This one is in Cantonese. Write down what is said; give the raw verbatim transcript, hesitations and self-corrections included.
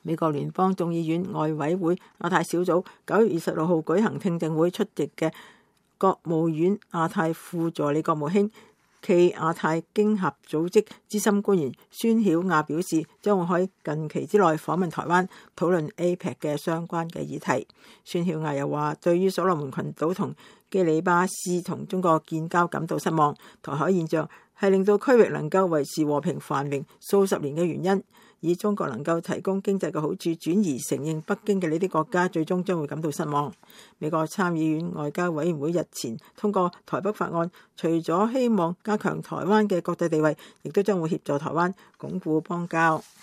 美國聯邦眾議院外委會亞太小組九月二十六號舉行聽證會，出席嘅國務院亞太副助理國務卿暨亞太經合組織資深官員孫曉亞表示，將會喺近期之內訪問台灣，討論 A P E C 嘅相關嘅議題。孫曉亞又話，對於所羅門群島同基里巴斯同中國建交感到失望，台海現象係令到區域能夠維持和平繁榮數十年嘅原因，以中國能夠提供經濟嘅好處轉移承認北京嘅呢啲國家，最終將會感到失望。美國參議院外交委員會日前通過台北法案，除咗希望加強台灣嘅國際地位，亦都將會協助台灣鞏固邦交。